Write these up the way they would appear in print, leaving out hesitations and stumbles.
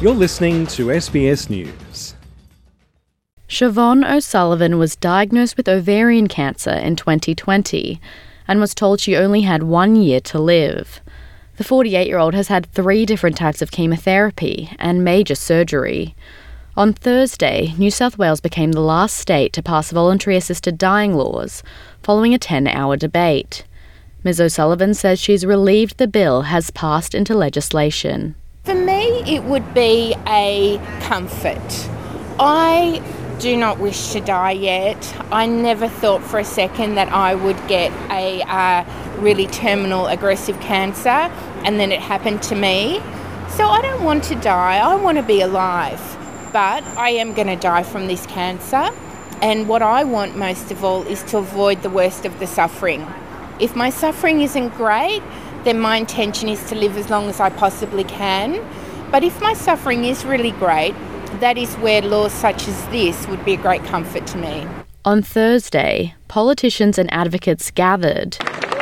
You're listening to SBS News. Siobhan O'Sullivan was diagnosed with ovarian cancer in 2020 and was told she only had 1 year to live. The 48-year-old has had 3 different types of chemotherapy and major surgery. On Thursday, New South Wales became the last state to pass voluntary-assisted dying laws, following a 10-hour debate. Ms O'Sullivan says she's relieved the bill has passed into legislation. For me, it would be a comfort. I do not wish to die yet. I never thought for a second that I would get a really terminal aggressive cancer, and then it happened to me. So I don't want to die. I want to be alive. But I am going to die from this cancer. And what I want most of all is to avoid the worst of the suffering. If my suffering isn't great, then my intention is to live as long as I possibly can. But if my suffering is really great, that is where laws such as this would be a great comfort to me. On Thursday, politicians and advocates gathered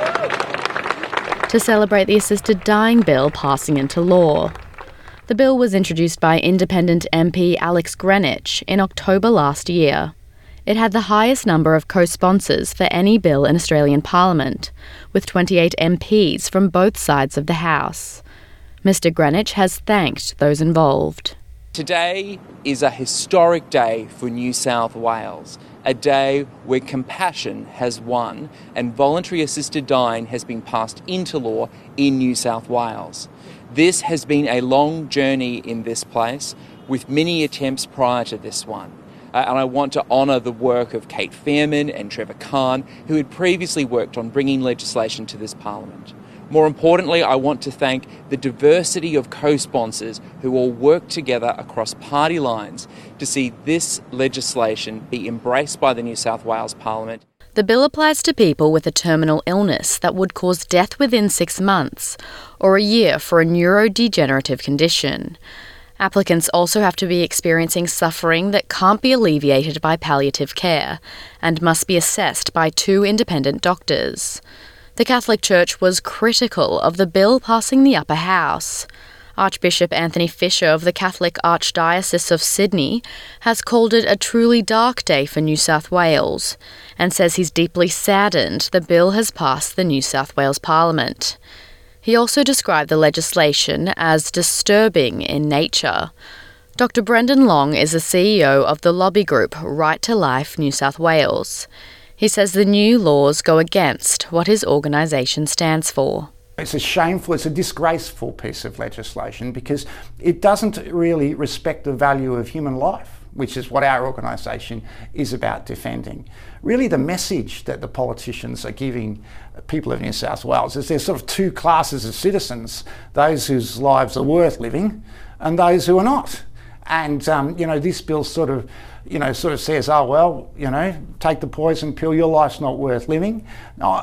to celebrate the assisted dying bill passing into law. The bill was introduced by independent MP Alex Greenwich in October last year. It had the highest number of co-sponsors for any bill in Australian Parliament, with 28 MPs from both sides of the House. Mr Greenwich has thanked those involved. Today is a historic day for New South Wales, a day where compassion has won and voluntary assisted dying has been passed into law in New South Wales. This has been a long journey in this place, with many attempts prior to this one. And I want to honour the work of Kate Fairman and Trevor Khan, who had previously worked on bringing legislation to this Parliament. More importantly, I want to thank the diversity of co-sponsors who all work together across party lines to see this legislation be embraced by the New South Wales Parliament. The bill applies to people with a terminal illness that would cause death within 6 months, or a year for a neurodegenerative condition. Applicants also have to be experiencing suffering that can't be alleviated by palliative care and must be assessed by 2 independent doctors. The Catholic Church was critical of the bill passing the upper house. Archbishop Anthony Fisher of the Catholic Archdiocese of Sydney has called it a truly dark day for New South Wales and says he's deeply saddened the bill has passed the New South Wales Parliament. He also described the legislation as disturbing in nature. Dr Brendan Long is the CEO of the lobby group Right to Life New South Wales. He says the new laws go against what his organisation stands for. It's a disgraceful piece of legislation because it doesn't really respect the value of human life, which is what our organisation is about defending. Really the message that the politicians are giving people of New South Wales is there's sort of 2 classes of citizens, those whose lives are worth living and those who are not. And, this bill sort of says, take the poison pill, your life's not worth living. No,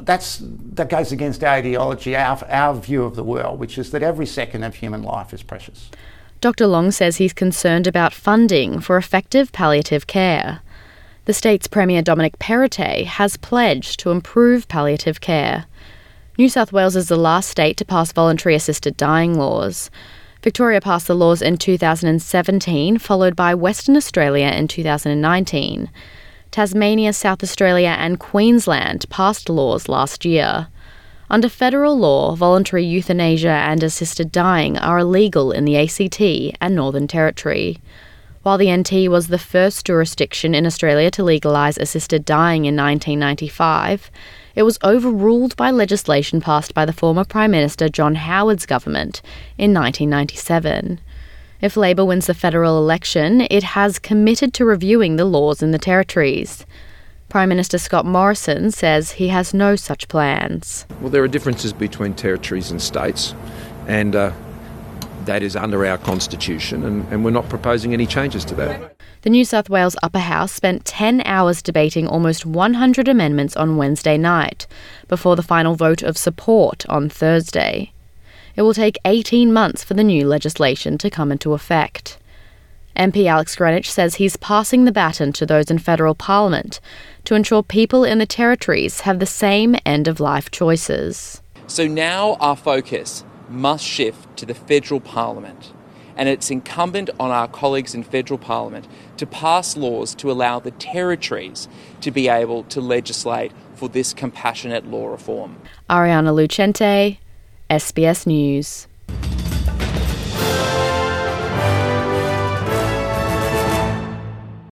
that goes against our ideology, our view of the world, which is that every second of human life is precious. Dr Long says he's concerned about funding for effective palliative care. The state's Premier Dominic Perrottet has pledged to improve palliative care. New South Wales is the last state to pass voluntary assisted dying laws. Victoria passed the laws in 2017, followed by Western Australia in 2019. Tasmania, South Australia and Queensland passed laws last year. Under federal law, voluntary euthanasia and assisted dying are illegal in the ACT and Northern Territory. While the NT was the first jurisdiction in Australia to legalise assisted dying in 1995, it was overruled by legislation passed by the former Prime Minister John Howard's government in 1997. If Labor wins the federal election, it has committed to reviewing the laws in the territories. Prime Minister Scott Morrison says he has no such plans. Well, there are differences between territories and states, and that is under our constitution, and we're not proposing any changes to that. The New South Wales Upper House spent 10 hours debating almost 100 amendments on Wednesday night, before the final vote of support on Thursday. It will take 18 months for the new legislation to come into effect. MP Alex Greenwich says he's passing the baton to those in federal parliament to ensure people in the territories have the same end-of-life choices. So now our focus must shift to the federal parliament. and it's incumbent on our colleagues in federal parliament to pass laws to allow the territories to be able to legislate for this compassionate law reform. Ariana Lucente, SBS News.